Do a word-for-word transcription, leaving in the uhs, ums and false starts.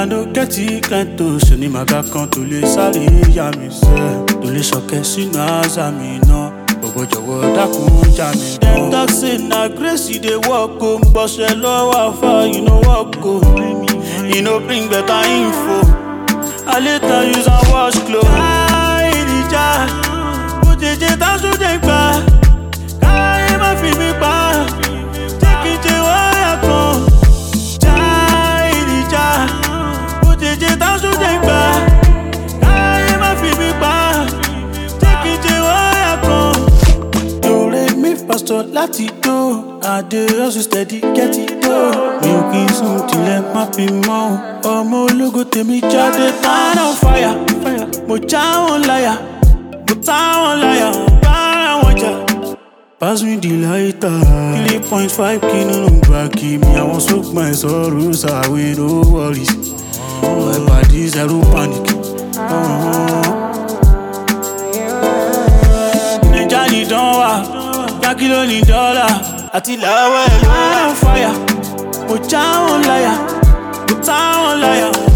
I no get it kind to ṣe ni màgá kan tó lè sáré yá mi sẹ́. Tó lè ṣọ̀kẹ́ sínú àṣà mi náà. Gbogbo jọ̀wọ́ dákun já mi. Dem talk say na grace you dey work o. Bọ̀ṣẹ̀ lọ́wọ́ àfà you no work o. You no bring better info. I later use and wash clothes. Àìríjà, mo jẹjẹ tá sójà ìgbà. Káyé má fi mi pa. Jẹ́ kí n jẹ wáyà kan. Àìríjà, mo jẹjẹ tá sójà ìgbà. Káyé má fi mi pa. Jẹ́ kí n jẹ wáyà kan. Dore mi pastor láti do. I dey hustle steady get it though. Mi ò kí n sùn tilẹ̀ má fi mọ́. Ọmọ ológo tèmi jáde tán on fire. Mo já wọn láyà, mo tá wọn láyà, bára wọn jà. Pass me the lighter. three point five kí nínú báàgì mi. Àwọn sókùnmá ẹ̀ sọ̀rọ̀ sàwé no worries. Ìpàdé zero panic. Naija ni dán wà, yákí ló ní dọ́là. Àti làwọ̀ ẹ̀ ló ń fire. Mo já wọn láyà, mo tá wọn láyà.